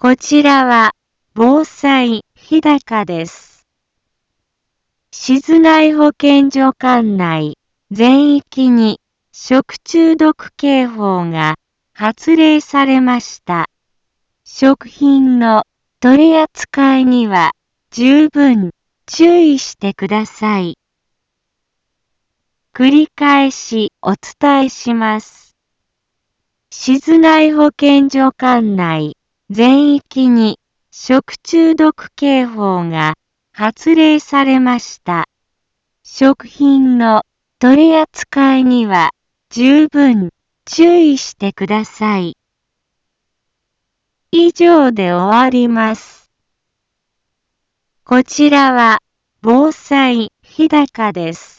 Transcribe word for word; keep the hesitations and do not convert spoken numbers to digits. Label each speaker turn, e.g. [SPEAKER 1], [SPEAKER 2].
[SPEAKER 1] こちらは防災日高です。静内保健所管内全域に食中毒警報が発令されました。食品の取り扱いには十分注意してください。繰り返しお伝えします。静内保健所管内全域に食中毒警報が発令されました。食品の取り扱いには十分注意してください。以上で終わります。こちらは防災日高です。